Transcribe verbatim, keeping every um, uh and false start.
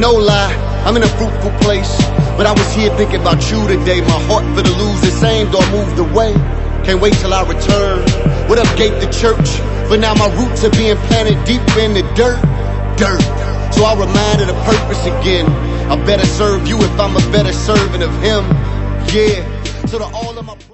no lie, I'm in a fruitful place. But I was here thinking about you today. My heart for the lose the same, though I moved away. Can't wait till I return. What up, gate the church? But now my roots are being planted deep in the dirt, dirt. So I reminded of purpose again. I better serve you if I'm a better servant of him. Yeah, so to all of my